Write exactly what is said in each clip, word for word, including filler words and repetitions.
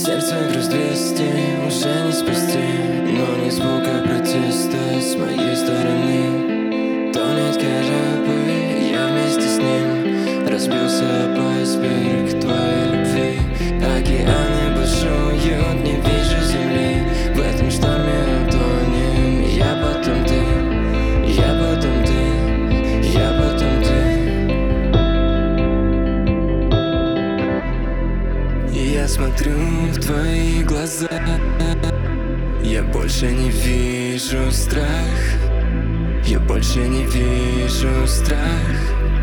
Сердце груз двести, уже не спасти, но ни звука протеста с моей стороны. Тонет корабль, я вместе с ним. Разбился об айсберг твоей любви. Океаны бушуют, не вижу земли. В этом шторме утонем. Я потом ты, я потом ты, я потом ты. И я смотрю в твои глаза. Я больше не вижу страх. Я больше не вижу страх.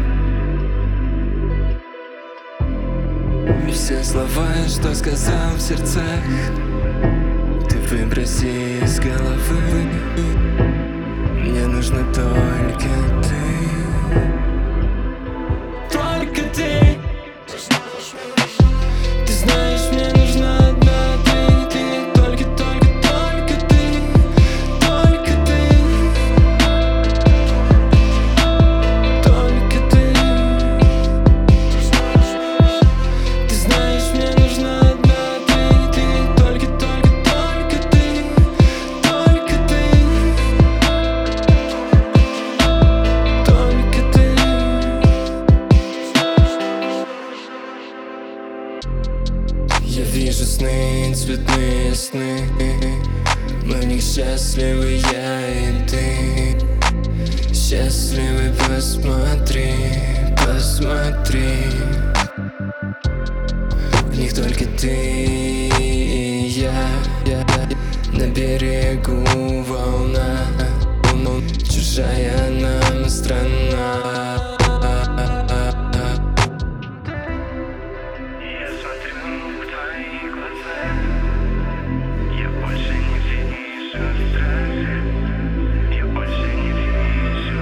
И все слова, что сказал в сердцах, ты выброси из головы. Мне нужно только ты. Только ты. Ты знаешь, мне нужна одна ты. Ты, только, только, только ты. Только ты. Только ты. Ты знаешь, мне нужна одна ты. Ты, только, только, только ты. Только ты. Только ты. Я вижу сны, цветные сны. Мы в них счастливы, я и ты. Счастливы, посмотри, посмотри. В них только ты и я, я. На берегу волна, чужая нам страна. Я смотрю в твои глаза. Я больше не вижу страха. Я больше не вижу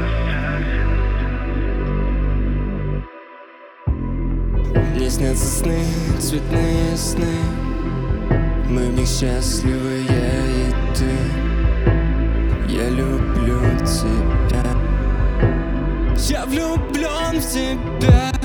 страха. Мне снятся сны, цветные сны. Мы в них счастливы, я и ты. Я люблю тебя. Я влюблен в тебя.